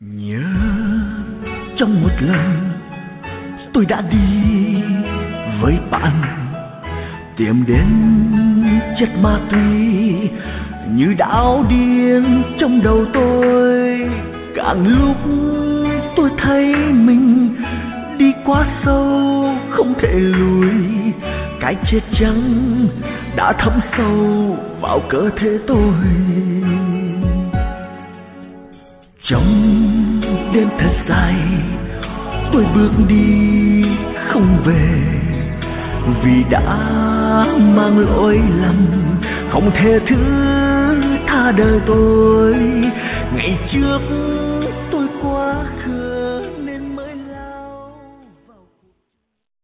Nhớ trong một lần tôi đã đi với bạn tìm đến chất ma túy, như đảo điên trong đầu tôi. Càng lúc tôi thấy mình đi quá sâu không thể lùi, cái chết trắng đã thấm sâu vào cơ thể tôi. Trong đêm thật dài tôi bước đi không về, vì đã mang lỗi lầm không thể thứ tha đời tôi. Ngày trước